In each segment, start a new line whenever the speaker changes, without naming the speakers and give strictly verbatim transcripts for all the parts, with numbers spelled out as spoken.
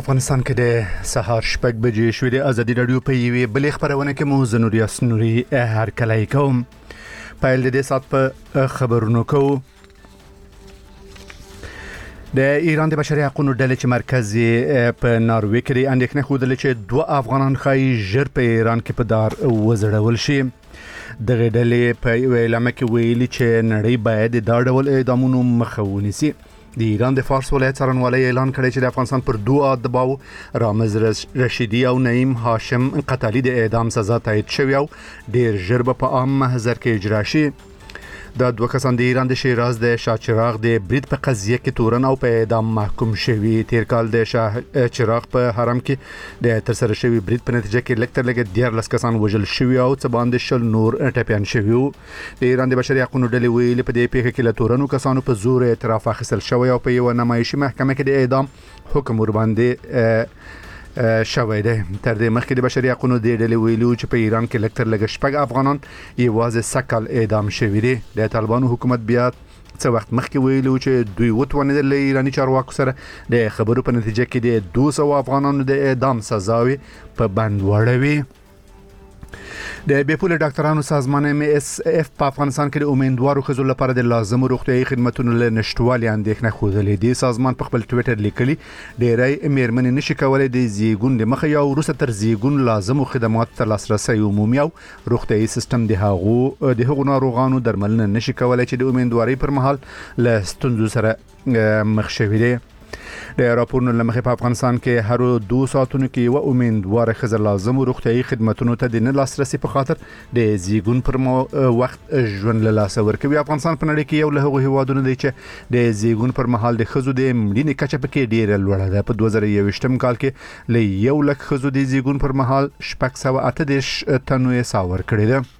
افغانستان کې د سهار شپږ بجې شوې د ازادي رادیو په یوې بلې خبرونه کې مو زه نوریاس نوري هر کله کوم پیل د دې سات په خبرونو کوو. د ایران د بشري حقوقو ډلې چې مرکزي په ناروې کې د اندېښنې خوده چې دوه افغانان خای ژر په ایران کې په دار وزړول شي. دغه ډلې په یو اعلامیه کې ویلي چې نړۍ باید دا ډول اعدامونو مخه ونیسي. د ایران د فارس ولایت څارنوالۍ اعلان کړی چې د افغانستان پر دوه ادباو رامز رشیدي او نعیم هاشم قتالي د اعدام سزا تایید شوی او ډیر ژر به په عام محضر کې اجرا شي. دا دوه کسان د ایران د شیراز د شاهچراغ د برید په قضیه کې تورن او په اعدام محکوم شوی. تیر کال د شاهچراغ په حرم کې د تر سره شوی برید په نتیجه کې لکتر لګ دیارلس کسان وژل شوی او څه باندې شل نور ټپيان شوی. د ایران د بشري حقوقو ډلې ویلي په دې پیښه کې له تورنو کسانو په زور اعتراف اخیستل شوی او په یو نمایشي محکمه کې د اعدام حکم ور باندې شوی دی. تر دې مخکې د بشري حقوقو د ډلې ویلو چې په ایران کې لکتر لګ شپږ افغانان یوازې سکل اعدام شوی دي. د طالبانو حکومت بیا څه وخت مخکې ویلو چې دوی وتوانیدل له ایرانی چارواکو سره د خبرو په نتیجه کې د دوه سوه افغانانو د اعدام سزاوي په بند وړوي. د بیپوله ډاکټرانو سازمان ام اس اف په افغانستان کې د امیدوارو خزو لپاره د لازم روغتيایي خدماتو له نشټوالي اندېښنه خوده. دی سازمان په خپل ټوئیټر لیکلي ډېری میرمنې نشي کولای د زیګون د مخه یا وروسته تر زیګون لازم خدمات ته لاسرسي عمومي او روغتيایي سیستم د هغو د هغو ناروغانو درملنه نشي کولای چې د امیدواري پر مهال له ستونزو سره مخ شوي دي. د راپورونو لمخې په افغانستان کې هر دوه ساعتونو کې یو امیدوار خزر لازم روغتيایي خدماتو ته د نه لاسرسي په خاطر د زیګون پر وخت ژوند له لاس ورکوي. افغانستان په نړۍ کې یو له هغو هیوادونو دی چې د زیګون پر مهال د خزو د مړینې کچه پکې ډیره لوړه ده. په دوه زره یوویشتم کال کې له یو لک خزو د زیګون پر مهال شپږ سوه اته دېرش تنو یې ساور کړی ده.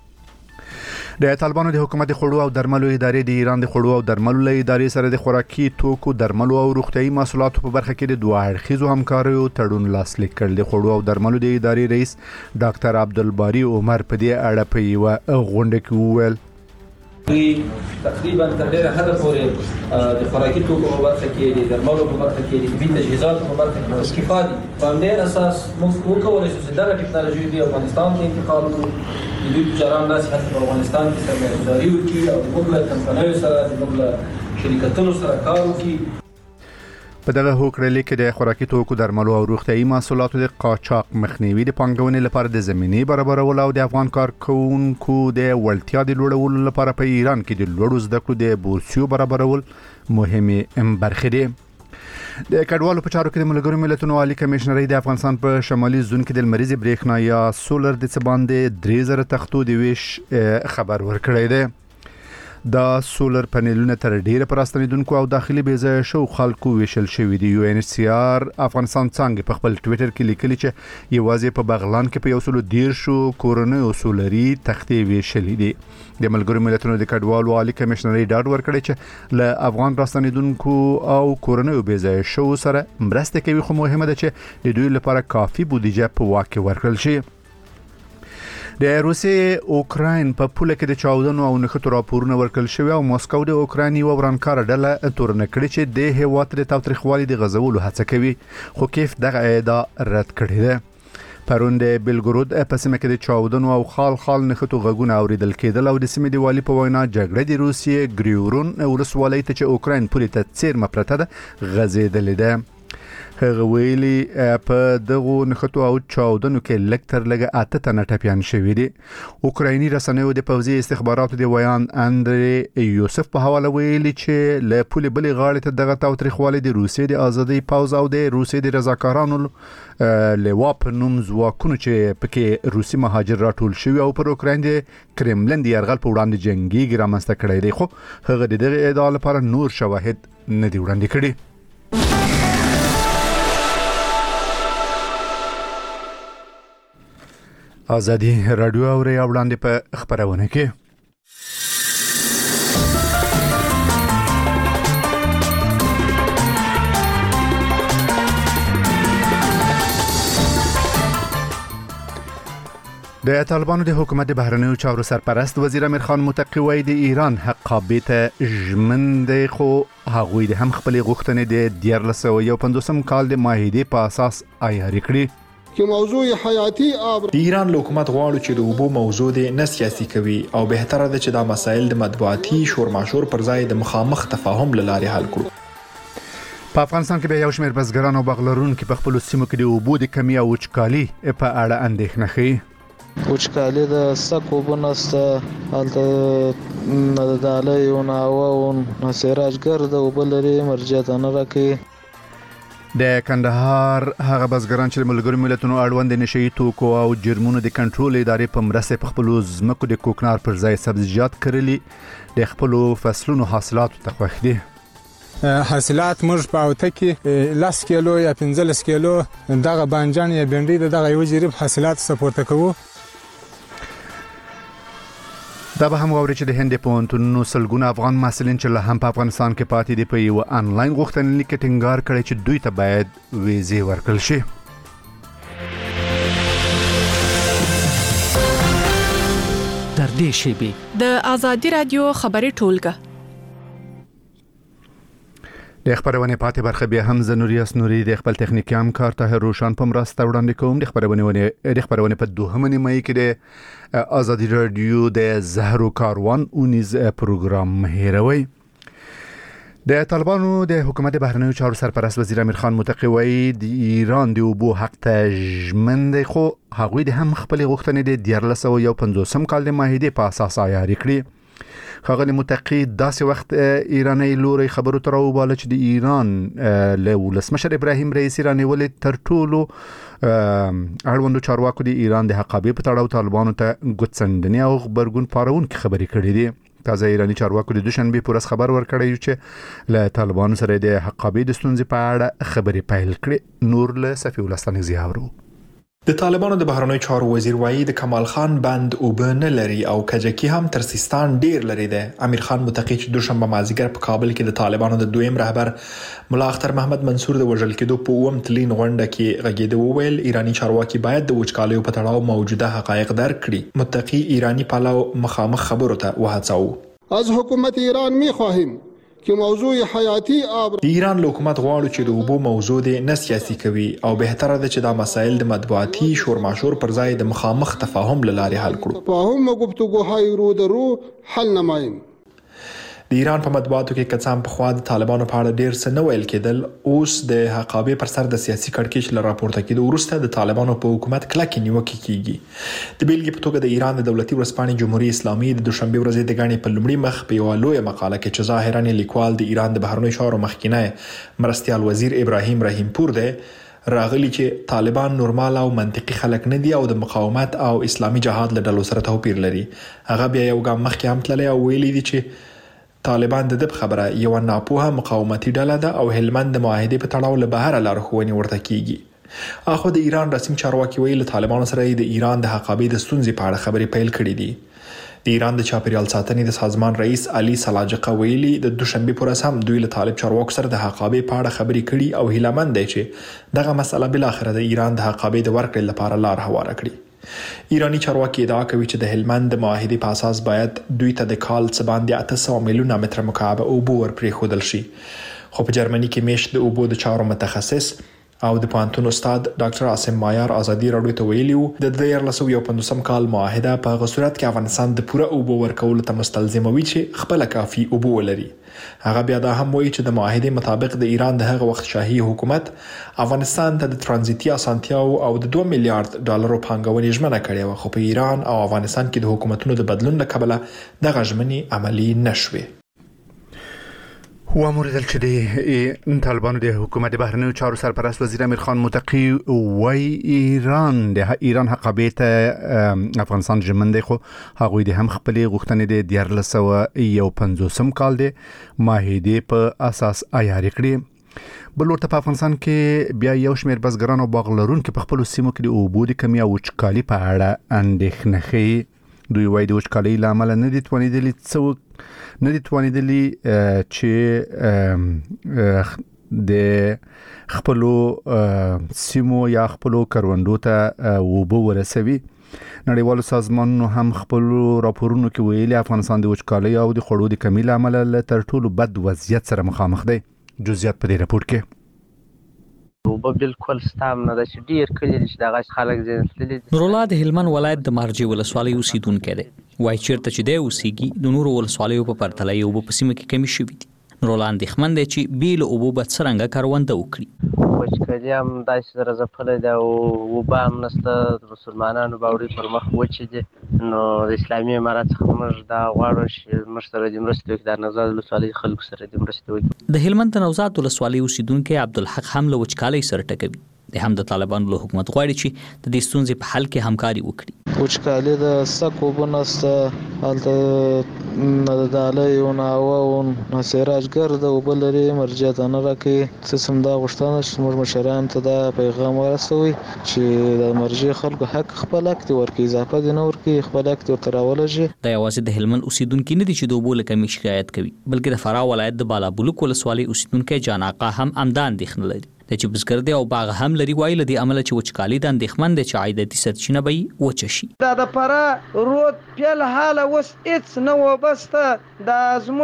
د طالبانو د حکومت د خوړو او درملو ادارې د ایران د خوړو او درملو له ادارې سره د خوراکي توکو درملو او روغتيایي محصولاتو په برخه کې د دوه اړخیزو همکاریو تړون لاسلیک کړ. د خوړو او درملو د ادارې رئیس ډاکټر عبدالباری عمر په دې اړه په یو غونډه کې وویل
تقریبا تر ډیره حد پورې د خوراکي توکو په برخه کې د درملو په برخه کې د طبي تجهیزاتو په برخه کې استفاده په دې اساس موږ وکولای شو چې دا ټکنالوژي د افغانستان ته انتقال کړو. د دوی تجاران داسې حتی په افغانستان کې سرمایه‌ګذاري وکړي او موږ له کمپنیو سره موږ له شرکتونو سره کار وکړي.
په دغه هوکړه کې د خوراکي توکو درملو او روغتيایي محصولاتو د قاچاق مخنیوي د پانګونې لپاره د زمینې برابرول او د افغان کارکونکو د وړتیا د لوړولو لپاره په ایران کې د لوړو زده کړو د بورسیو برابرول مهمه برخه دي. د کډوالو په چارو کې د ملګرو ملتونو عالی کمشنري د افغانستان په شمالي زون کې د لمریزي برېښنا یا سولر د څه باندې درې زره تختو د ویش خبر ورکړی دی. دا سولر پنلونه تر ډیره پراستنیدونکو او داخلي بیزه شو خلکو ویشل شوی دی. یو ان سی ار افغانستان څنګه په خپل ټوئیټر کې لیکلي چې یوازې په بغلان کې په یو سلو ډیر شو کورونو او سولري تختې ویشل دي. د ملګرو ملتونو د کډوالو عالی کمشنري ډاډ ورکړی چې له افغان راستنیدونکو او کورونو بیزه شو سره مرسته کوي، خو مهمه ده چې د دوی لپاره کافي بودیجه په واقع ورکړل شي. د روسیې اوکراین په پوله کې د چاودنو او نښتو راپورونه ورکړل شوی او ماسکو د اوکراین یو ورانکار ډله تورن کړی چې د هیواد د تاوتریخوالي د غزولو هڅه کوي، خو کیف دغه ادعا رد کړې ده. پرون د بلګرود په سیمه کې د چاودنو او خال خال نښتو غږونه اوریدل کېدل او د سیمې د والی په وینا جګړه د روسیې ګریورون ولسوالۍ ته چې اوکراین پولې ته څیرمه پرته ده غځېدلې ده. هغه ویلي په دغه نښتو او چاودنو کې لکتر لګه اته تنه ټپيان شوي دي. اوکرایني رسنیو د پوځي استخباراتو د ویان اندري یوسف په حواله ویلي چې له پولې بلې غاړې ته دغه تاوتریخوالی د روسیې د ازادي پوځ او د روسیې د رضاکارانو لوا په نوم ځواکونو چې پکې روسي مهاجر راټول شوي او پر اوکراین د کرملن د یرغل په وړاندې جنگي رامنځته کړی دی، خو هغه د دغه ادعا لپاره نور شواهد نه دی وړاندې کړي. ازادي رادیو او ری وړاندې په خبرونه کې د طالبانو د حکومت بهرنیو چارو سرپرست وزیر امیر خان متقی وایي د ایران حقابې ته ژمن دی، خو هغوی د هم خپل غوښتنې د دیارلس سوه یو پنځوسم کال د معاهدې په اساس عیاري کړي
که موضوع حیاتي آب
د ایران له حکومت غواړو چې د اوبو موضوع د نه سیاسي کوي او بهتره ده چې دا مسایل د مطبوعاتي شورماشور پر ځای د مخامخ تفاهم له لارې حل کړو.
په افغانستان کې به یو شمېر بزګران او باغلرونکي په خپلو سیمو کې د اوبو د کمي او وچکالي په اړه اندېښنه ښیي.
وچکالي د سک اوبه نشته، هلته نه د دالۍ و نه هوا و نه سیراج ګرد اوبه لري، مرجع ته نه راکوي.
د کندهار هغه بزګران چې د ملګرو ملتونو اړوند د نشهیي توکو او جرمونو د کنټرول ادارې په مرسته په خپلو ځمکو د کوکنار پر ځای سبزیجات کرلي، د خپلو فصلونو حاصلاتو ته خوښ دي.
حاصلات موږ په اوته کې لس کیلو یا پنځلس کیلو دغه بانجان یا بنډۍ د دغه یو جریب حاصلات سپورته کوو.
دا به هم واوري چې د هند پوهنتونونو سلګونه افغان محصلین چې له هم په افغانستان کې پاتې دي په یو انلاین غوښتنلیک کې ټینګار کړی چې دوی ته باید ویزې ورکړل شي.
تر دې شیبې
د آزادي رادیو خبري ټولګه
د خبرونه پاتې برخه بیا هم زنوریاس نوري د خپل تخنیکی همکار طاهر روشن په مرسته وړاندې کوم. د خبرونه د خبرونه په دوهمه نیمه کې د آزادي رادیو د زهرو کاروان اونیز پروګرام هیروي. د طالبانو د حکومت بهرنیو چارو سرپرست وزیر امیر خان متقی وایي د ایران د اوبو حق ته ژمن دی، خو هغوی د هم خپل غوښتنې د دیارلس سوه یو پنځوسم کال د معاهدې په اساس عیاري کړي. ښاغلي متقی داسې وخت ایرانی لوري خبرو تر وباله چې د ایران له ولسمشر ابراهیم رئیسی رانیولې تر ټولو اړوندو چارواکو د ایران د حقابې په تړاو طالبانو ته ګوتڅنډنې او خبرګون پارونکي خبرې کړې دي. تازه ایرانی چارواکو د دوشنبه پورس خبر ورکړی چې له طالبانو سره د حقابې د ستونزې په اړه خبرې پیل کړې. نور له صفی ولستان زیاورو.
د طالبانو د بهرنیو چارو وزیر وایي د کمال خان بند اوبه نه لري او کجکی هم تر سیستان ډیر لري ده. امیر خان متقی چې دوشنبه مازیګر په کابل کې د طالبانو د دویم رهبر ملا اختر محمد منصور د وژل کېدو په اوم تلین غونډه کې غږیده وویل ایرانی چارواکي باید د وچکالۍ په تړاو موجوده حقایق درک کړي. متقی ایرانی پلاو مخامخ خبرو ته وهڅاو.
از حکومت ایران می‌خواهیم که موضوع حیاتي آب
د ایران له حکومت غواړو چې د اوبو موضوع د نه سیاسي کوي او بهتره ده چې دا مسایل د مطبوعاتي شورماشور پر ځای د مخامخ تفاهم له لارې حل کړو.
تفاهم و گفتگوهای رو در رو حل نماییم.
د ایران په مطبوعاتو کې کڅام په خوا د طالبانو په اړه ډیر څه نه ویل کېدل. اوس د حقابې پر سر د سیاسي کړکېچ له راپورته کېدو وروسته د طالبانو په حکومت کلکې نیوکې کیږي. د بیلګې په توګه د ایران د دولتي ورځپاڼې جمهوریت اسلامي د دوشنبه ورځې د غاڼې په لومړي مخ په یو لوی مقاله کې چې ظاهرا لیکوال د ایران د بهرنیو چارو مخکینی مرستيال وزیر ابراهیم رحیم پور دی راغلی چې طالبان نورمال او منطقي خلک نه دي او د مقاومت او اسلامي جهاد له ډلو سره توپیر لري. هغه بیا یو ګام مخکې هم تللی او ویلي دي چې طالبان د دې خبره یو ناپوهه مقاومتي ډله ده او هلمند د معاهدې په تړاو له بهر لارښوونې ورته کیږي. اخو د ایران رسمي چارواکي ویل طالبانو سره د ایران د حقابې د ستونزې په اړه خبرې پیل کړې دي. د ایران د چاپیریال ساتنې د سازمان رئیس علي سلاجقه ویلي د دوشنبه پورس هم دوی له طالب چارواکو سره د حقابې په اړه خبرې کړي او هیلمند دي چې دغه مسله بل اخر د ایران د حقابې د ورکړې لپاره لار هواره کړي. ایرانی چارواکي ادعا کوي چې د هلمند د معاهدې په اساس باید دوی ته د کال څه باندې اته سوه میلیونه متر مکعب اوبه ورپرېښودل شي. خو په جرمني کې میشت د اوبو د چارو متخصص او د پوهنتون استاد ډاکټر عاصم مایار آزادي راډیو ته ویلي وو د دیارلس سوه یو پنځوسم کال معاهده په هغه صورت کې افغانستان د پوره اوبو ورکولو ته مستلزموي چې خپل کافي اوبه ولري. هغه بیا دا هم وایي چې د معاهدې مطابق د ایران د هغه وخت شاهي حکومت افغانستان ته د ترانزیتي اسانتیاو او د دوه میلیارډ ډالرو پانګونې ژمنه کړې و، خو په ایران او افغانستان کې د حکومتونو د بدلون له کبله دغه ژمنې عملی نشوي.
هو موردل چې د طالبانو د حکومت بهرنیو چارو سرپرست وزیر امیر خان متقی وای ایران د ایران حقابې ته افغانستان ژمن دی، خو هغوی د هم خپل غوښتنې د دیارلس سوه یو پنځوسم کال د معاهدې په اساس عیاري کړي. بل ورته په افغانستان کې بیا یو شمېر بزګران او باغلرونکي په خپلو سیمو کې د اوبو د کمي او وچکالي په اړه اندېښنه ښیي. دوی وایي د وچکالۍ له امله نه دي توانېدلي څه نه دي توانېدلي چې د خپلو سیمو یا خپلو کروندو ته اوبه ورسوي. نړیوال سازمانونو هم خپل راپورونو کې ویلي افغانستان د وچکالۍ او د خوړو د کمی له امله تر ټولو بد وضعیت سره مخامخ دی. جزئیات په دې راپور کې
وبه بالکل ستام نه د ډیر کلی چې دغه خلک زیاتلي.
نورالله د هلمند ولایت د مارجې ولسوالۍ اوسیدونکی دی. وایي چیرته چې دی اوسیږي د نورو ولسوالیو په پرتله یې اوبه په سیمه کې کمې شوي دي. نورالله اندېښمن دی چې بې له اوبو به څرنګه کرونده وکړي.
وچکالي هم داسې سره ځپلی ده او اوبه هم نشته. د مسلمانانو باوري پر مخ وچې دي. نو د اسلامي امارت څخه موږ دا غواړو چې موږ سره د مرستې وکړي، د نوزاد ولسوالۍ خلکو سره د مرستې وکړي.
د هلمند د نوزاد ولسوالۍ اوسیدونکی عبدالحق هم له وچکالۍ سره ټکوي. د هم د طالبانو له حکومت غواړي چې د دې ستونزې په حل کې همکاري وکړي.
وچکالي د سک اوبه نشته، هلته نه د دالۍ او نه هوا او نه سیراج ګرد اوبه لري، مرجع ته نه راکوي. څه هم دا غوښتنه چې زموږ مشرانو ته دا پیغام ورسوي چې د مرجع خلکو حق خپل حق دې ورکړي، اضافه دې نه ورکړي، خپل حق دې ورته راولږي.
دا یوازې د هلمند اوسیدونکي نه دي چې د اوبو له کمۍ شکایت کوي، بلکې د فراه ولایت د بالابلوک ولسوالۍ اوسیدونکی جان آقا هم همدا اندېښنه لري. د چې بزګر دی او باغ هم لري، وایي له دې امله چې وچکالي د اندېښمن دی چې عایداتي سرچینه به یې وچه شي.
دا د فراه رود پیل حاله اوس هېڅ نه وابسته. دا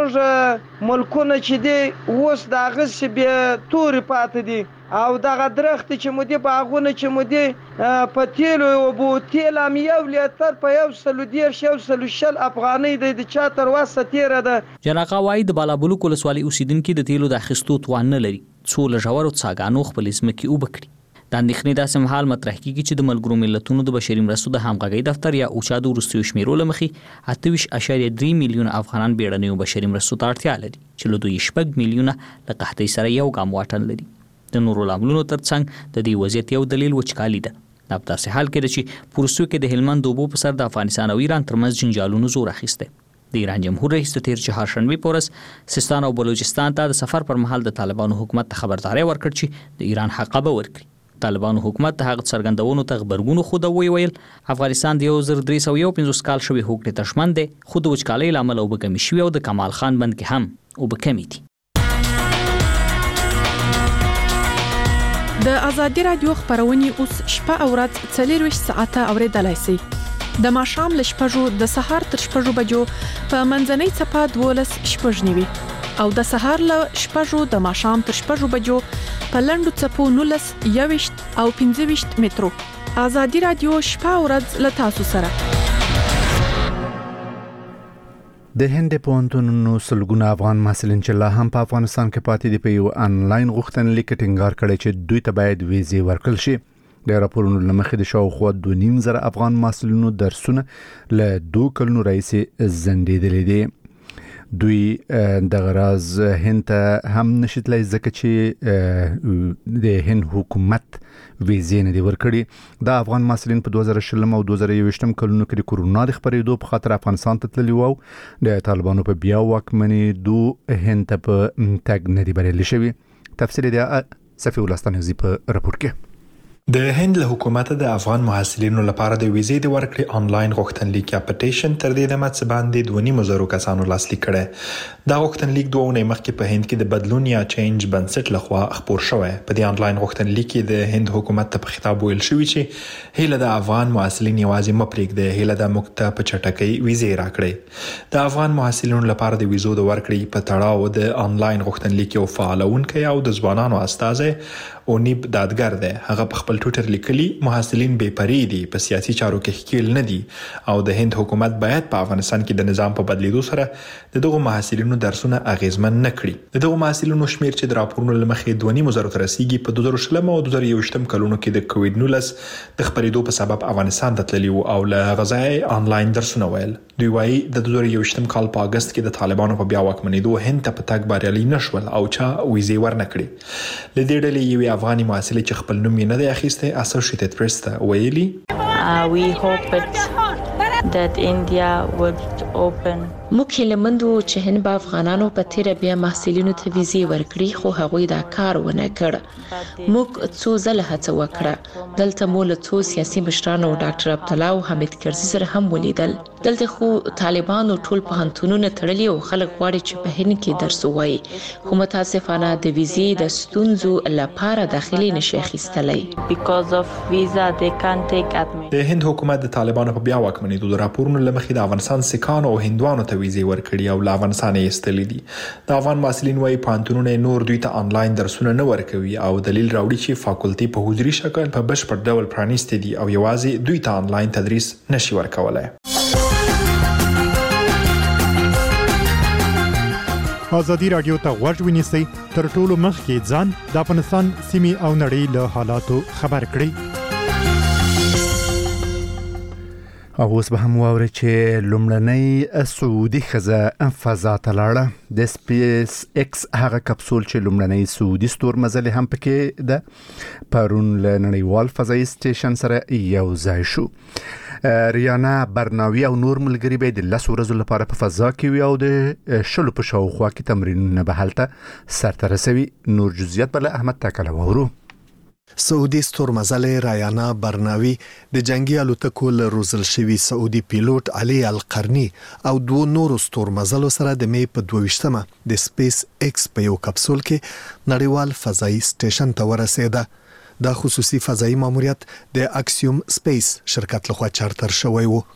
زموږ ملکونه چې دي اوس د هغسې بې تورې پاتې دي او دغه درختې چې مو دي، باغونه چې مو دي په تیلو اوبو، تیل هم یو لیتر په یو سلو دېرش یو سلو شل افغانۍ دی، د چا تر وسه تېره ده.
جان آقا وایي د بالابلوک ولسوالۍ اوسیدونکي د تیلو د اخیستو توان نه لري څو له ژورو څاګانو خپلې ځمکې اوبه کړي. د اندېښنې داسې مهال مطرح کېږي چې د ملګرو ملتونو د بشري مرستو د همغږۍ دفتر یا اوچا د وروستیو شمیرو له مخې اته ویشت اعشاریه درې میلیونه افغانان بیړنیو بشري مرستو ته اړتیا لري، چې له دوی شپږ میلیونه له قحطۍ سره یو ګام واټن لري. د نورو لاملونو ترڅنګ د دې وضعیت یو دلیل وچکالي ده. دا په داسې حال کې ده چې په روسیو کې د هلمند د اوبو په سر د افغانستان او ایران ترمنځ جنجالونو زور اخیستی. د ایران جمهور رئیس د تیر چهارشنبې په ورځ سیستان او بلوچستان ته د سفر پر مهال د طالبانو حکومت ته خبرداری ورکړ چې د ایران حق به ورکړي. طالبانو حکومت ته هغه څرګندونو ته غبرګون خو دا وی ویل افغانستان د یو زر درې سوه یو پنځوس کال شوی هوکړې ته ژمن دی، خو د وچکالۍ له امله اوبه کمې شوي او د کمال خان بند کې هم اوبه کمې دي.
د ازادي رادیو خبرونه اوس شپه او ورځ څلورویشت ساعته اوریدلای شئ. د ماښام له شپږو د سهار تر شپږو بجو په منځنۍ څپه دولس شپږ نیوي او د سهار له شپږو د ماښام تر شپږو بجو په لنډو څپو نولس یوویشت او پنځه ویشت مترو. ازادي رادیو شپه او ورځ له تاسو سره.
د هند پوهنتونونو سلګونه افغان محصلین چې لا هم په افغانستان کې پاتې دي په یو انلاین غوښتنلیک ټینګار کړی چې دوی ته باید ویزې ورکړل شي. د راپورونو له مخې د شاوخوا دوه نیم زره افغان محصلینو درسونه له دوه کلونو راهیسې ځنډېدلي دي. دوی د غراز هند ته هم نشیتلای ځکه چې د هند حکومت ویزې نه دی ورکړي. د افغان محصلین په دوه زره شلم او دوه زره یوویشتم کلونو کې د کورونا د خپرېدو په خاطر افغانستان ته تللي وو. د طالبانو په بیا واکمنېدو هند ته په تګ نه دی بریالي شوي. تفصیل د صفي ولستانیزي په راپور کې.
د هند له حکومت د افغان محصلینو لپاره د ویزې د ورکړې انلاین غوښتنلیک یا پټیشن تر دې دمه څه باندې دوه نیم زره کسانو لاسلیک کړي. دا غوښتنلیک دوه اونۍ مخکې په هند کې د بدلون یا چینج بنسټ لخوا خپور شوی. په دې انلاین غوښتنلیک کې د هند حکومت ته په خطاب ویل شوی چې هیله د افغان محصلین یوازې مپریږدي، هیله د موږ ته په چټکۍ ویزې راکړي. د افغان محصلینو لپاره د ویزو د ورکړې په تړاو د انلاین غوښتنلیک یو فعالونکی او د ځوانانو استازی اونیب دادګر دی. هغه په خپل ټویټر لیکلي محصلین بې پرې دي، په سیاسي چارو کې ښکیل نه دي او د هند حکومت باید په افغانستان کې د نظام په بدلیدو سره د دغو محصلینو درسونه اغیزمن نه کړي. د دغو محصلینو شمیر چې د راپورونو له مخې دوه نیم زره ته رسیږي په دوه زره شلم او دوه زره یوویشتم کلونو کې د کووډ نولس د خپرېدو په سبب افغانستان ته تللي وو او له غذای انلاین درسونه ویل. دوی وایي د دوه زره یوویشتم کال په اگست کې د طالبانو په بیا واکمنېدو هند ته په تګ بریالي نشول او چا ویزې ورنه کړې. له دې ډلې یوې افغاني محصلې چې خپل نوم یې نه دی اخیستی اسوسییټډ پریس ته ویلي
Uh, we hoped that India would موږ هیلهمند وو چې هند به افغانانو په تیره بیا محصلینو ته ویزې ورکړي خو هغوی دا کار ونه کړ. موږ څو ځله هڅه وکړه. دلته مو له څو سیاسي مشرانو ډاکټر عبدالله او حمید کرزي سره هم ولیدل. دلته خو طالبانو ټول پوهنتونونه تړلي او خلک غواړي چې په هند کې درس ووایي خو متاسفانه د ویزې د ستونزو لپاره داخلي نشي اخیستلی.
د هند حکومت د طالبانو په بیا واکمنېدو د راپورونو له مخې د افغانستان سکانو او هندوانو ته ویزې ورکړي او له افغانستان یې ایستلې دي. د افغان محصلین وايي پوهنتونونه نور دوی ته آنلاین درسونه نه ورکوي او دلیل راوړي چې فاکولټي په حضوري شکل په بشپړ ډول پرانیستي دي او یوازې دوی ته آنلاین تدریس نشي ورکولای.
ازادي رادیو ته غوږ ونیسئ تر ټولو مخکې ځان د افغانستان سیمې او نړۍ له حالاتو خبر کړئ.
او اوس به هم واورئ چې لومړنۍ سعودي ښځه فضا ته لاړه. د سپیس ایکس هغه کپسول چې لومړنۍ سعودي ستورمزلې هم پکې ده پرون له نړیوال فضایي سټیشن سره یو ځای شو. ریانا برناوي او نور ملګري به د لس ورځو لپاره په فضا کې وي او د شلو په شاوخوا کې تمرینونه به هلته سرته رسوي. نور جزئیات بل احمد تاکله وورو.
سعودي ستورمزلې ریانا برناوي د جنگي الوتکو له روزل شوي سعودي پیلوټ علي القرني او دوه نورو ستورمزلو سره د می په دوه ویشتمه د سپیس ایکس په یو کپسول کې نړیوال فضایي سټیشن ته ورسېده. دا خصوصي فضایي ماموریت د اکسیوم سپیس شرکت لخوا چارتر شوی وو.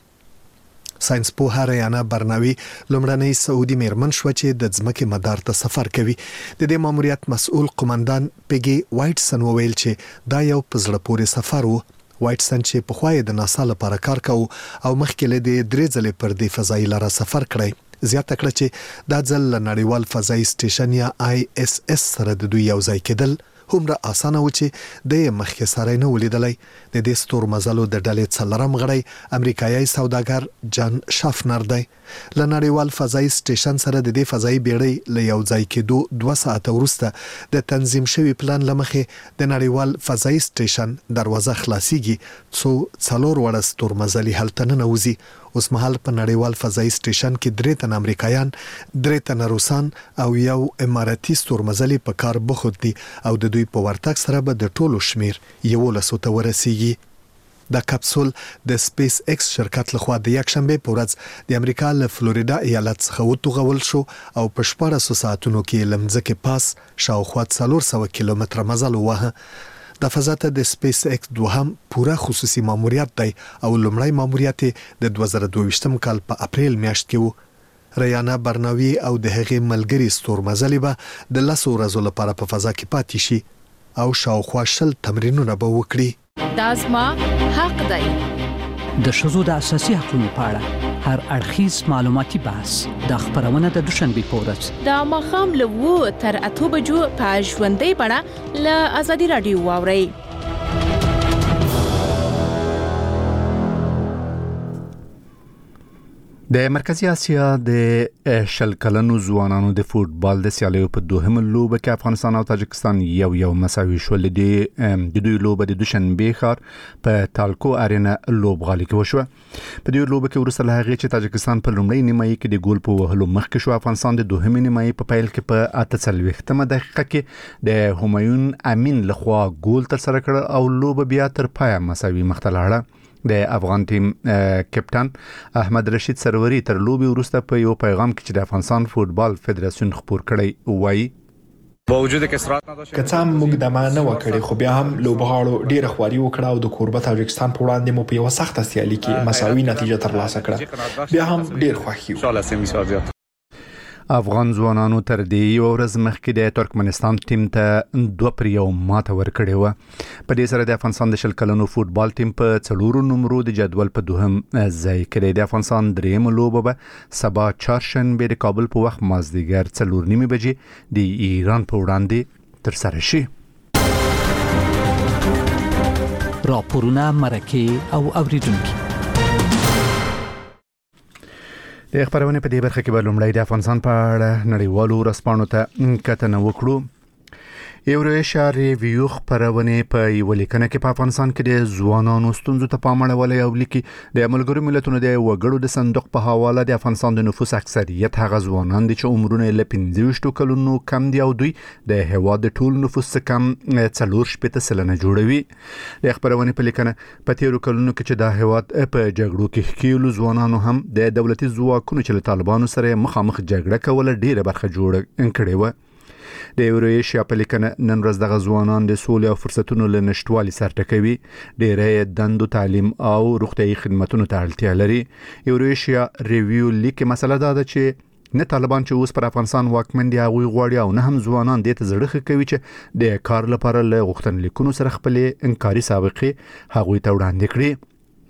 ساينس پوه ریانا برناوي لومړنۍ سعودي میرمن شو چې د ځمکې مدار ته سفر کوي. د دې ماموریت مسؤل قومندان پیګي وایټسن وویل چې دا یو پزړه پورې سفر وو. وایټسن چې په خوای د ناسا لپاره کار کوي او مخکې له دې درې ځلې پر دې فضایي لاره سفر کړی زیاته کړه چې دا ځل نړیوال فضایي سټیشن یا آی اس اس سره د دوی یو ځای کېدل همره اسانه و چې د مخکې سره نه ولیدلای. د دې ستورمزلو د ډلې څلورم غړی امریکایي سوداګر جان شافنر دی. له نړیوال فضایي سټیشن سره د دې فضایي بیړۍ له یو ځای کېدو دوه ساعته وروسته د تنظیم شوی پلان لمخې د نړیوال فضایي سټیشن دروازه خلاصيږي څو څلور وړه ستورمزلي هلته نه نوځي. اوس مهال په نړیوال فضایي سټیشن کې درې تن امریکایان، درې تن روسان او یو اماراتي ستورمزلي په کار بوخت دي او د دوی په ورتګ سره به د ټولو شمیر یولسو ته ورسیږي. دا کپسول د سپیس ایکس شرکت لخوا د یک شنبه په ورځ د امریکا له فلوریدا ایالت څخه وټوغول شو او په شپږ ساعتونو کې لمځکه پاس شاوخوا څلور سوه کیلومتره مزل ووهه. د فضا ته د سپیس ایکس دوهم پوره خصوصي ماموریت دی او لومړی ماموریت د دوه زره دوه ویشتم کال په اپریل میاشت کې وو. ریانا برناوي او د هغې ملګری ستورمزلې به د لسو ورځو لپاره په فضا کې پاتې شي او شاوخوا شل تمرینونه به وکړي.
دا زما حق دی.
د ښځو د اساسي حقوقو په اړه هر اړخیز معلوماتي بحث د خبرونه د دوشنبه په ورځ
د ماښام له اووه تر اته بجو په ژوندۍ بڼه له ازادي رادیو واورئ.
د مرکزی اسیا د شل کلنو ځوانانو د فوتبال د سیالیو په دوهمه لوبه کې افغانستان او تاجکستان یو یو مساوي شول. د دوی لوبه د دوشنبه ښار په تالکو ارینا لوبغالي کې وشوه. په دې لوبه کې وروسته له هغې چې تاجکستان په لومړۍ نیمایي کې د ګول په وهلو مخکې شو، افغانستان د دوهمې نیمایي په پیل کې په اته څلوېښتمه دقیقه کې د همایون امین لخوا ګول ترسره کړ او لوبه بیا تر پایه مساوي مخ ته لاړه. د افغان ټیم کپټان احمد رشید سروري تر لوبي وروسته په یو پیغام کې چې د افغانستان فوتبال فدراسیون خبر کړی وایي
با وجود کسرات نداشت کڅام موږ د مانه وکړي خو بیا هم لوبغاړو ډیره خواري وکړه او د کوربه تاجکستان په وړاندې مو په یو سخت سیالي کې مساوي نتیجه ترلاسه کړه. بیا هم ډیر خوښ یو.
افغان ځوانانو تر دې یو ورځ مخکې د ترکمنستان ټیم ته دوه پر یو ماته ورکړې وه. په دې سره د افغانستان د شل کلنو فوتبال ټیم په څلورو نمرو د جدول په دوهم ځای کې دی. د افغانستان درېیمه لوبه به سبا چهارشنبه د کابل په وخت مازدیګر څلور نیمې بجې د ایران په وړاندې ترسره شي.
راپورونه، مرکې او اوریدونکي
د خبرونه په دې برخه کې به لومړی د افغانستان په اړه نړیوالو ورځپاڼو ته کتنه وکړو. ایوریشیا ریویو خبرونه په یو لیکنه کې په افغانستان کې د ځوانانو ستونزو ته پام اړولی او لیکي د ملګرو ملتونو د وګړو د صندوق په حواله د افغانستان د نفوس اکثریت هغه ځوانان دي چې عمرونه له پنځه ویشت کلونو کم دي او دوی د هیواد د ټول نفوس څخه کم څلور شپېته سلنه جوړوي. د خبرونه په لیکنه په تیرو کلونو کې چې د هیواد په جګړو کې ښکیلو ځوانانو هم د دولتي ځواکونو چې له طالبانو سره مخامخ جګړه کوله ډیره برخه جوړه کړې و. د ایوریشیا په لیکنه نن ورځ دغه ځوانان د سولې او فرصتونو له نشټوالي سره ټکوي، ډېری دندو تعلیم او روغتیايي خدماتونو ته اړتیا لري. ایوریشیا ریویو لیکي مسله دا ده چې نه طالبان چې اوس پر افغانستان واکمن دي هغوی غواړي او نه هم ځوانان دې ته زړه ښه کوي چې د کار لپاره له غوښتنلیکونو سره خپلې انکاري سابقې هغوی ته وړاندې کړي.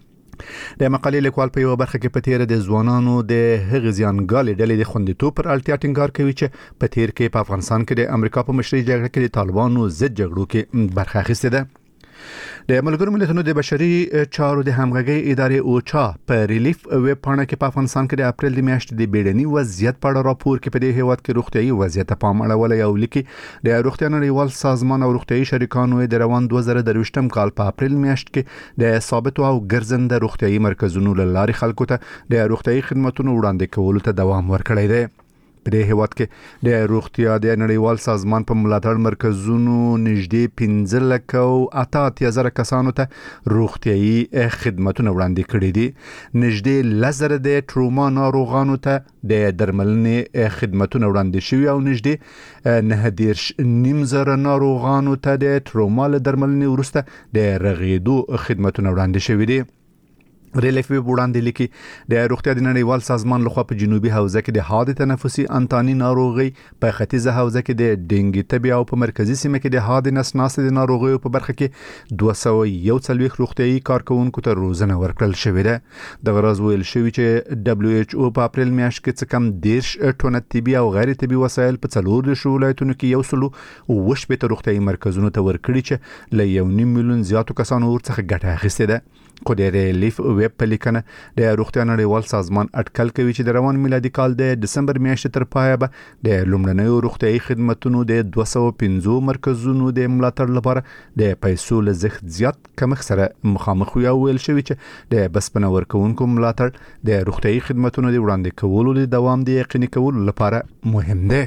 د مقالې لیکوال په یو برخه کې په تیر د ځوانانو د هغې زیانګالې ډلې د خوندیتوب پر اړتیا ټینګار کوي چې په تیر کې په افغانستان کې د امریکا په مشرۍ جګړه کې د طالبانو ضد جګړو کې برخه اخیستې ده. د ملګرو ملتونو د بشري چارو د همغږي ادارې اوچا په ریلیف ویب پاڼه کې په افغانستان کې د اپریل د میاشتې د بیړني وضعیت په اړه راپور کې په دې هیواد کې روغتیايي وضعیت ته پام اړولی او لیکي د روغتیا نړیوال سازمان او روغتیايي شریکانو د روان دوه زره درویشتم کال په اپریل میاشت کې د ثابتو او ګرځنده روغتیايي مرکزونو له لارې خلکو ته د روغتیايي خدماتو وړاندې کولو ته دوام ورکړی دی. په دې هیواد کې د روغتیا د نړیوال سازمان په ملاتړ مرکزونو نږدې پنځه لکه او اته اتیا زره کسانو ته روغتیايي خدماتونه وړاندې کړي دي. نږدې لس زره د ټروما ناروغانو ته د درملنې خدماتونه وړاندې شوي او نږدې نهه دېرش نیم زره ناروغانو ته د ټروما له درملنې وروسته د رغېدو خدماتونه وړاندې شوي دي. ریلیف ویب وړاندې لیکي د روغتیا د نړیوال سازمان لخوا په جنوبي حوزه کې د حاد تنفسي انتاني ناروغي، په ختیځه حوزه کې د ډینګي تبي او په مرکزی سیمه کې د حاد نسناسې د ناروغیو په برخه کې دوه سوه یو څلوېښت روغتیايي کارکونکو ته روزنه ورکړل شوې ده. دغه راز ویل شوی چې دبليو ایچ او په اپریل میاشت کې څه کم دېرش ټونه طبي او غیر طبي وسایل په څلور دېرشو ولایتونو کې یو سلو اووه شپېته روغتیايي مرکزونو ته ورکړي چې له یو نیم میلیون زیاتو کسانو ورڅخه ګټه اخیستې ده. خو د ریلیف ویب په لیکنه د روغتیا نړیوال سازمان اټکل کوي چې د روان میلادي کال د دسمبر میاشتې تر پایه به د لومړنیو روغتیايي خدماتونو د دوه سوه پنځه مرکزونو د ملاتړ لپاره د پیسو له زښت زیات کمښت سره مخامخ وي او ویل شوي چې د بسپنه ورکوونکو ملاتړ د روغتیايي خدماتونو د وړاندې کولو د دوام د یقیني کولو لپاره مهم دی.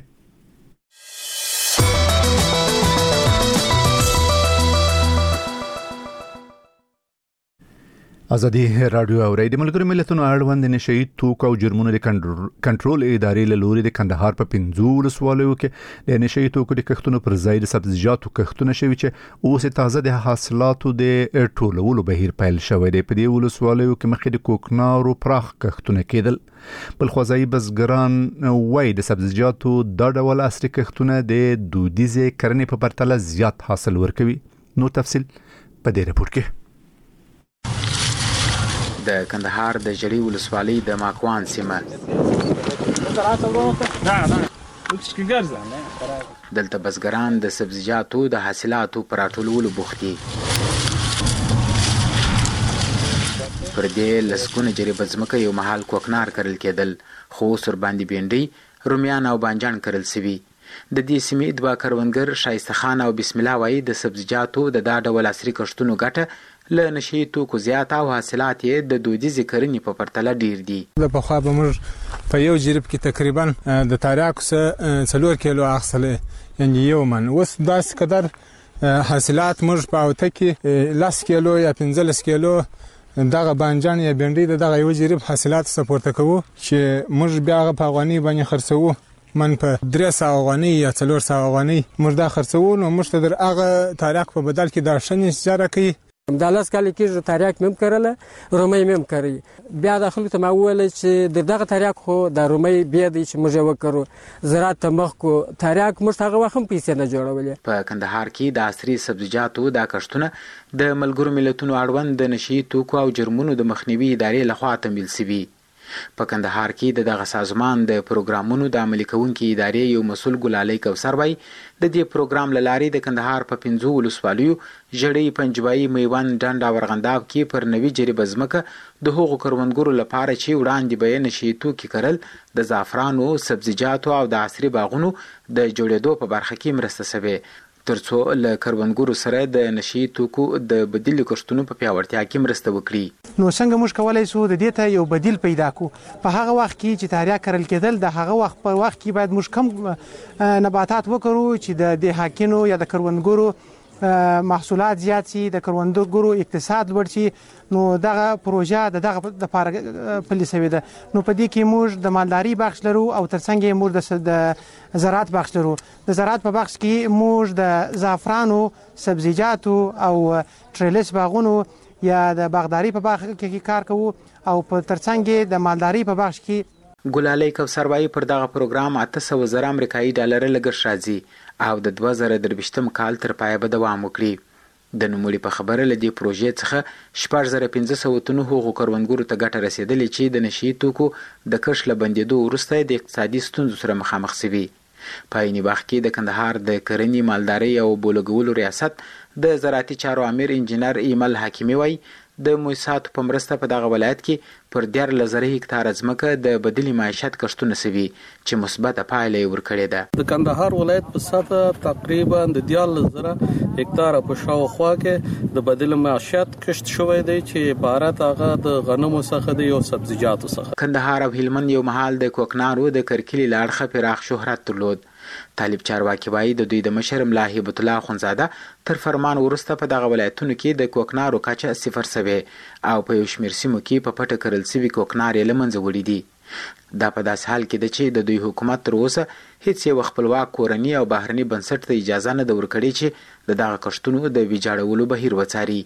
ازادي رادیو او د ملګرو ملتونو اړوند نشئی توکو او جرمونو د کنټرول ادارې له لوري د کندهار په پنځو ولسوالیو کې د نشئی توکو د کښتونو پر ځای د سبزیجاتو کښتونه شوي چې اوس تازه د حاصلاتو د ټولولو بهیر پیل شوی دی. په دې ولسوالیو کې مخکې د کوکنارو پراخ کښتونه کېدل. بل خوځایي بزګران وایي د سبزیجاتو دا ډول عصري کښتونه د دودیزې کرنې په پرتله زیات حاصل ورکوي. نو تفصیل په دې رپورت کې.
د کندهار د جړی ولسوالۍ د ماکوان سیمه دلته بزګران د سبزیجاتو د حاصلاتو پر راټولولو بوخت دي. پر دې لسګونه جریبه ځمکه یو مهال کوکنار کرل کېدل، خو سر باندې بینډۍ، رومیان او بانجان کرل سوي. د دې سیمې دوه کروندګر شایسته خان او بسم الله وایي د سبزیجاتو د دا ډول عصري کښتونو ګټه له نشئی توکو زیات او حاصلات یې د دودیزې کرنې په پرتله ډیر دي.
د پخوا به موږ په یو جریب کې تقریبا د تاریاکو څخه څلور کیلو اخیستلی، یعنې یو من. اوس داسې قدر حاصلات موږ په اوته کې لس کیلو یا پنځلس کیلو دغه بانجان یا بینډۍ د دغه یو جریب حاصلات څخه پورته کوو چې موږ بیا هغه په افغانۍ باندې خرڅوو. من په درې سوه افغانۍ یا څلور سوه افغانۍ موږ دا خرڅوو، نو موږ ته در هغه تاریاک په بدل کې دا ښه نتیجه راکوي.
دا لس کاله کېږي تاریاک مې هم کرله، رومۍ مې هم کري. بیا د خلکو ته ما وویل چې د دغه تاریاک خو د رومۍ بیا دی چې موږ یې وکړو، زراعت ته مخ کړو. تاریاک موږ ته هغه وخت هم پیسې نه جوړولې.
په کندهار کې د عصري سبزیجاتو دا کښتونه د ملګرو ملتونو اړوند د نشئی توکو او جرمونو د مخنیوي ادارې لخوا تمویل سوي. په کندهار کې د دغه سازمان د پروګرامونو د عملي کوونکي ادارې یو مسؤل ګلالۍ کوثر وایي د دې پروګرام له لارې د کندهار په پنځو ولسوالیو ژړۍ، پنجوايي، میوند، ډنډ او ارغنداب کې پر نوي جریبه ځمکه د هغو کروندګرو لپاره چې وړاندې به یې نشئی توکي کرل د زعفرانو، سبزیجاتو او د عصري باغونو د جوړېدو په برخه کې مرسته سوې. ترڅو له کروندګرو سره د نشي توکو د بدیل کښتونو په پیاوړتیا کې مرسته وکړي.
نو څنګه موږ کولای شو د دې ته یو بدیل پیدا کو؟ په هغه وخت کې چې تاریخ کرل کېدل د هغه وخت په وخت کې باید موږ کم نباتات وکړو چې د دې حاکینو یا د کروندګرو محصولات زیات شي، د کروندګرو اقتصاد لوړ شي. نو دغه پروژه د دغه لپاره پلي شوې ده. نو په دې کې موږ د مالداري بخش لرو او ترڅنګ یې موږ د زراعت بخش لرو. د زراعت په بخش کې موږ د زعفرانو، سبزیجاتو او ټریلس باغونو یا د باغداري په بخش کې کار کوو او په ترڅنګ د مالداري په بخش کې.
ګلالۍ کوثر وايي پر دغه پروګرام اته سوه زره امریکایي ډالر لګښت راځي او د دوه زره درویشتم کال تر پایه به دوام وکړي. د نوموړي په خبره له دې پروژې څخه شپږ زره پنځه سوه تنو هغو کروندګرو ته ګټه رسېدلې چې د نشي توکو د کښت له بندېدو وروسته د اقتصادي ستونزو سره مخامخ شوي. په عیني وخت کې د کندهار د کرنې، مالدارۍ او بولګولو ریاست د زراعتي چارو امیر انجینر ایمل حکیمي وايي د موسساتو په مرسته په دغه ولایت کې پر دیارلس زره هکتاره ځمکه د بدیل معیشت کښتونه شوي چې مثبته پایله یې ورکړې ده.
د کندهار ولایت په سطح تقریبا د دیارلس زره هکتاره په شاوخوا کې د بدیل معیشت کښت شوی دی چې عبارت هغه د غنمو څخه دی او سبزیجاتو څخه.
کندهار او هلمند یو مهال د کوکنارو د کرکلي له اړخه پراخ شهرت درلود. طالب چارواکي وایي د دوی د مشر ملا هیبت الله اخونزاده تر فرمان وروسته په دغه ولایتونو کې د کوکنارو کچه صفر سوی او په یو شمېر سیمو کې په پټه کرل سوي کوکنار یې له منځه وړي دي. دا په داسې حال کې ده چې د دوی حکومت تر اوسه هیڅ یو خپلواک کورني او بهرني بنسټ ته اجازه نه ده ورکړې چې د دغه کښتونو د ویجاړولو بهیر وڅاري.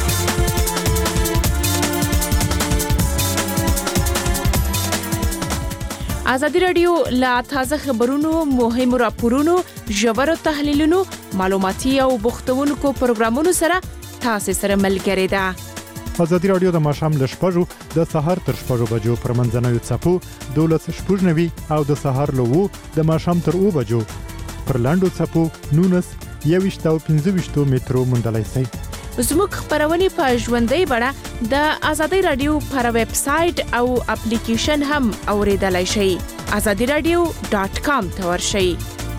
ازادي راډیو لا تازه خبرونو، مهمو راپورونو، ژورو تحلیلونو، معلوماتي او بوختونکو پروګرامونو سره تاسو سره ملګری ده.
ازادي راډیو د ماښام له شپږو د سهار تر شپږو بجو پر منځنوي څپو دولس شپږ نوي او د سهار له اوو د ماښام تر اوو بجو پر لاندو څپو نونس یوویشت او پنځه ویشت مترو موندلای شئ.
زموږ خبرونه په ژوندۍ بڼه د ازادي راډیو پر ویب سټ او اپلیکیشن هم اوریدلای شئ. ازادي راډیو ډاٹ کام ته ورشئ.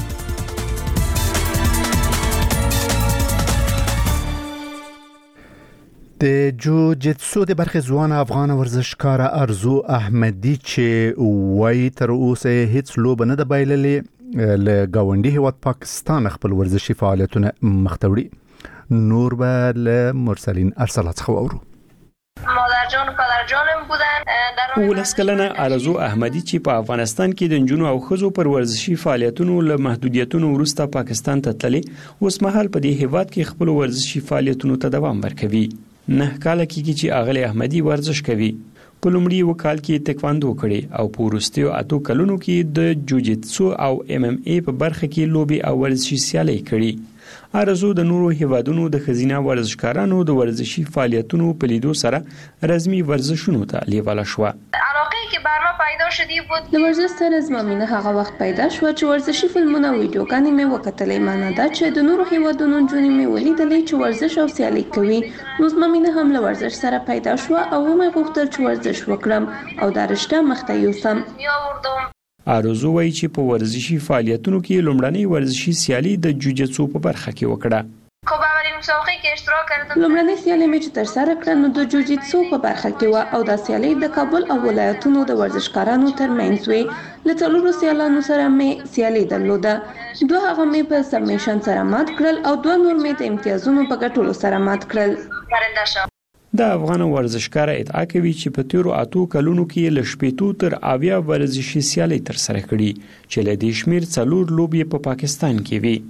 د جوجیتسو د برخې ځوان افغان ورزشکار ارزو احمدی چې وای تر اوسه هیڅ لوبه نه ده بایللې له گاونډي هیواد پاکستان خپل ورزشي فعالیتونه مختوړي. نور به له مرسلین ارسلات څخه وورو.
مادر جان و پدر جانم بودن. ولس کلنه ارزو احمدی چې په افغانستان کې د نجونو او ښځو پر ورزشي فعالیتونو له محدودیتونو وروسته پاکستان ته تللی، اوس مهال په دې هیواد کې خپل ورزشي فعالیتونو ته دوام ورکوي. نه کال کېږي چې اغلی احمدی ورزش کوي. په لومړي وکال کې تکواندو کړي او په وروستیو اتو کلونو کې د جوجیتسو او ام ام ای په برخه کې لوبي او ورزشي سیالۍ کړي. ارزو د نورو هیوادونو د خزینه ورزشکارانو د ورزشي فعالیتونو په لیدو سره رسمي ورزشونو ته لیواله شو.
علاقه که بر ما پیدا شدی بود د ورزش سره زمامینه هغه وخت پیدا شو چې ورزشي فلمونه او ویډیوګانې مې وکتلې. معنی دا چې د نورو هیوادونو نجونې مې ولیدلې چې ورزش او سیالي کوي. نو زمامینه هم له ورزش سره پیدا شو او مې غوښتل چې ورزش وکړم او دا رشته مخته یوسم.
ارزو وایي چې په ورزشي فعالیتونو کې لومړنۍ ورزشي سیالي د جوجیتسو په برخه کې وکړه.
خب اولین مسابقه کې اشتراک کردم. لومړنۍ سیالي مې چې تر سره کړه نو د جوجیتسو په برخه کې و او دا سیالي د کابل او ولایتونو د ورزشکارانو ترمنځ وې. له څلورو سیالانو سره مې سیالي درلوده. دوه هغه مې په سبمیشن سره مات کړل او دوه نور مې د امتیازونو په ګټلو سره مات کړل.
د افغان ورزشکار ادعا کوي چې په تیرو اتو کلونو کې له شپېتو تر اویا ورزشي سیالۍ ترسره کړي چې له دې شمېر څلور لوبې په پاکستان کې وي.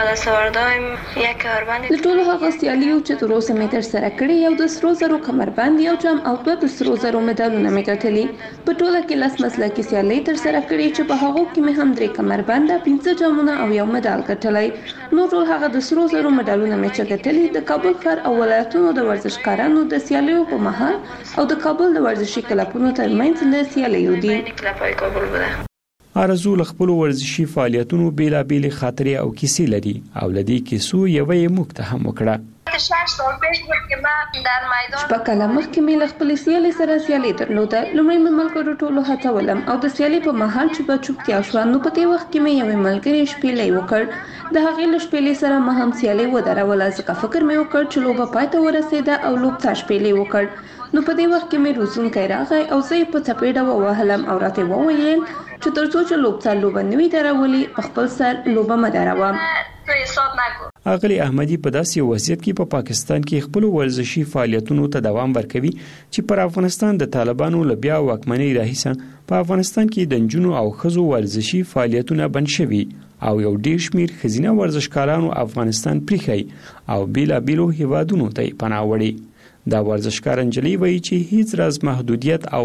له ټولو هغه سیالیو چې تر اوسه مې ترسره کړي یو د سرو زرو کمربند، یو جام او دوه د سرو زرو مډالونه مې ګټلي. په ټوله کې لس مسلکي سیالۍ ترسره کړي چې په هغو کې مې هم درې کمربنده، پنځه جامونه او یو مډال ګټلی. نو ټول هغه د سرو زرو مډالونه مې چې ګټلي د کابل ښار او ولایتونو د ورزشکارانو د سیالیو په مهال او د کابل د ورزشي کلبونو ترمنځ له سیالیو دي.
ارزو له خپلو ورزشي فعالیتونو بیلابېلې خاطرې او کیسې لري او له دې کیسو یوه یې موږ ته هم وکړه.
شش سال پیش بود که من در میدان شپږ کاله مخکې مې له خپلې سیالۍ سره سیالي درلوده. لومړی مې ملګرو ټولو هڅولم او د سیالۍ په مهال چې به چوپتیا شوه، نو په دې وخت کې مې یوې ملګرې شپېلۍ وکړ. د هغې له شپېلۍ سره ما هم سیالۍ ودروله، ځکه فکر مې وکړ چې لوبه پای ته ورسېده او لوبڅا شپېلۍ وکړ. نو په دې وخت کې مې روزونکی راغی او زه یې په څپېړه ووهلم او راته وویل چې تر څو چې لوبڅا لوبه نه وي درولي په خپل سر لوبه مه دروه.
اغلی احمدی په داسې وضعیت کې په پا پاکستان کې خپل ورزشي فعالیتونو ته دوام ورکوي چې پر افغانستان د طالبانو له بیا واکمنۍ راهیسه په افغانستان کې د نجونو او ښځو ورزشي فعالیتونه بند شوي او یو ډیر شمیر ښځینه ورزشکارانو افغانستان پریښی او بیلابیلو هیوادونو ته پناه وړي. دا ورزشکار انجلی وایي چې هیڅ راز محدودیت او